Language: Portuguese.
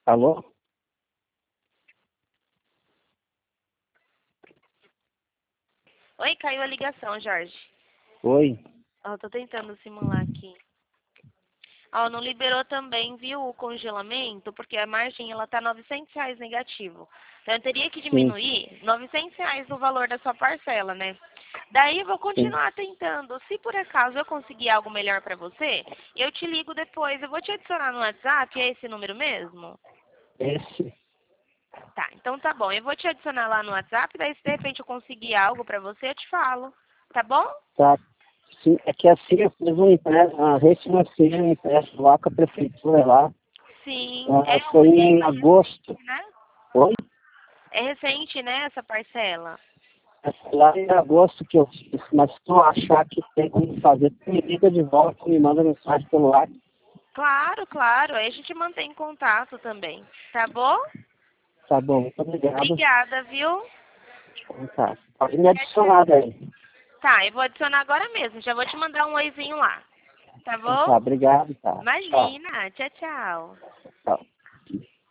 Alô? Oi, caiu a ligação, Jorge. Oi? Ó, tô tentando simular aqui. Ó, não liberou também, viu, o congelamento, porque a margem, ela tá R$ 900 negativo. Então, eu teria que Sim, diminuir R$ 900 o valor da sua parcela, né? Daí, eu vou sim. continuar tentando. Se por acaso eu conseguir algo melhor pra você, eu te ligo depois. Eu vou te adicionar no WhatsApp, é esse número mesmo? Esse, Tá, então tá bom. Eu vou te adicionar lá no WhatsApp, daí se de repente eu conseguir algo pra você, eu te falo. Tá bom? tá. Sim, é que assim eu fiz um empréstimo, a refinancei um empréstimo lá com a prefeitura lá. Sim, é Foi em agosto. recente, né? Oi? É recente, né, essa parcela? Foi lá em agosto que eu fiz, mas se tu achar que tem como fazer, tu me liga de volta, me manda mensagem pelo WhatsApp. Claro, claro. Aí a gente mantém contato também. Tá bom? Tá bom, muito obrigado. Obrigada, viu? Então tá. Pode me adicionar daí. Tá, eu vou adicionar agora mesmo. Já vou te mandar um oizinho lá. Tá Então bom? tá, obrigado, tá. Tchau, Imagina. Tchau, tchau. tchau.